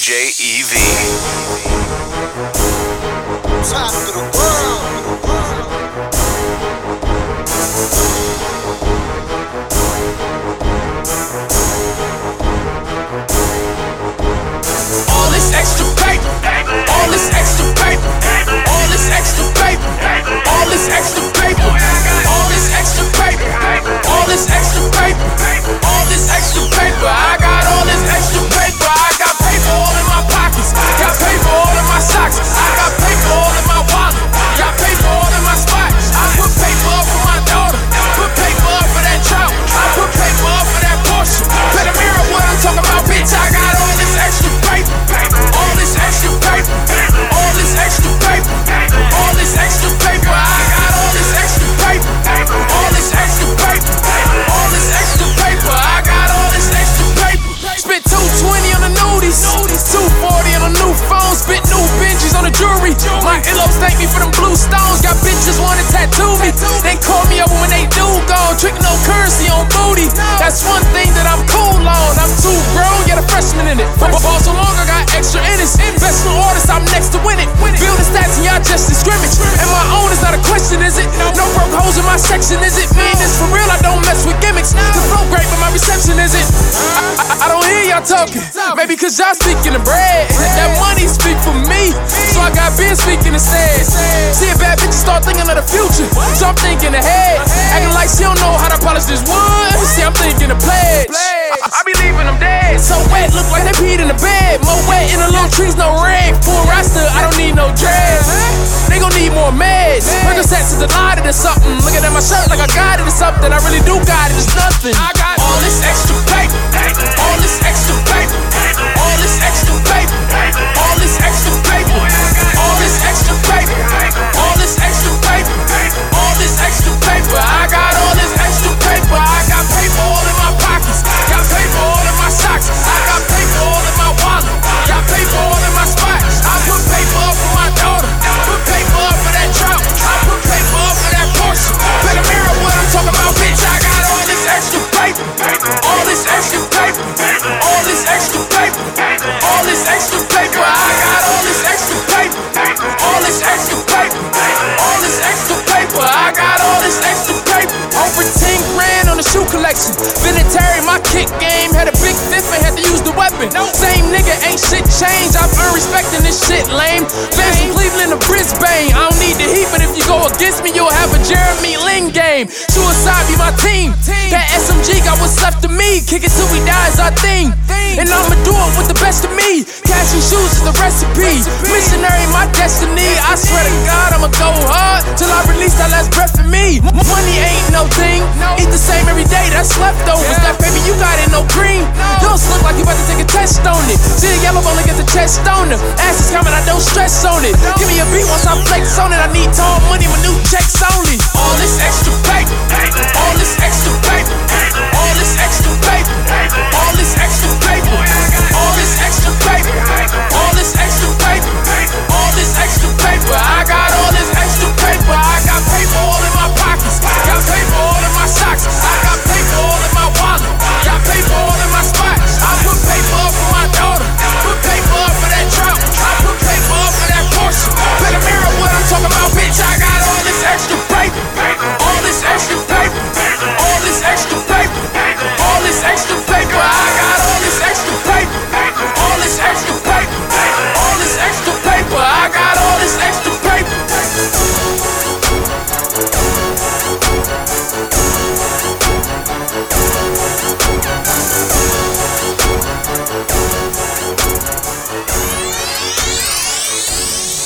DJ EV. Top of the world. All this extra paper, all this extra paper, all this extra paper, all this extra paper, all this extra paper, all this extra paper, all this extra paper. I got all this extra paper. I got paper all in my pockets, got paper all in my socks. I got paper all in my wallet, got paper all in my spot. I put paper up for my daughter, put paper up for that trout, I put paper up for that Porsche. Better mirror what I'm talking about, bitch. I got all this extra paper, all this extra paper, all this extra paper, all this extra paper. I got all this extra paper, all this extra paper, all this extra paper. I got all this extra paper. Spent $220 on the nudies, $240 on a new phone. Spent new Benjis on the jewelry. My earlobes thank me for them blue stones. Got bitches wanna tattoo me. They call me over when they do gone. Tricking no currency on booty. That's one thing that I'm cool on. I'm too grown, yet a freshman in it. Ball so long, I got extra innings. Best new artist, I'm next to win it. Building stats and y'all just in scrimmage. And my own is not a question, is it? No broke hoes in my section, is it? Mean this for real, I don't mess with gimmicks. The flow great, but my reception is it? I don't hear y'all talking. Maybe cause y'all speaking the bread. That money speak for me, so I got Ben speaking instead. See a bad bitch start thinking of the future, so I'm thinking ahead. Acting like she don't know how to polish this wood. See, I'm thinking the pledge. I be leaving them dead, so wet, look like they peed in the bed. More wet in the little trees, no rag. Full roster, I don't need no dreads. They gon' need more meds. Percocets is a lot of something. Looking at my shirt like I got it or something. I really do got it, it's nothing. I got all this extra paper, all this extra paper, all this extra paper, all this extra paper, all this extra paper, all this extra paper, all this extra paper. I got all this extra paper. I got paper all in my pockets, got paper all in my socks. I got paper all in my wallet, got paper all in my spot. I put paper up for my daughter, put paper up for that trout, I put paper up for that Porsche. Better mirror what I'm talking about, bitch. I got all this extra paper, all this extra paper, all this extra paper, all this extra paper. I got all this extra paper, all this extra paper, all this extra paper. I got all this extra paper. Over 10 grand on the shoe collection. Vinatary, my kick game had a big fifth and had to use the weapon. Same nigga, ain't shit changed. I've earned respect in this shit lame. Fans from Cleveland to Brisbane. I don't need the heat, but if you go against me, you'll have a Jeremy Lin game. Suicide be my team. That SMG got what's left of me. Kick it till we die is our thing. And I'ma do it with the best of me. Cash and shoes is the recipe. Missionary, my destiny. I swear to God, I'ma go hard till I release that last breath in me. Money ain't no thing. Eat the same every day, that's leftovers. That baby, you got it, no green. Don't look like you about to take a test on it. See the yellow ball and get the chest on it. Ass is coming, I don't stress on it. Give me a beat once I flex on it. I need tall money, my new checks only. All this extra paper, all this extra paper, all this extra paper, all this extra paper, all this extra